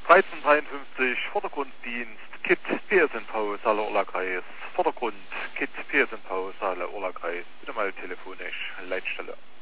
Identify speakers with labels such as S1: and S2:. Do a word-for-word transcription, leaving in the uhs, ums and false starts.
S1: dreizehn dreiundfünfzig, Vordergrunddienst, Kit Pearson-Haus, alle Orlakreis. Vordergrund, Kit Pearson-Haus, alle Orlakreis. Bitte mal telefonisch, Leitstelle.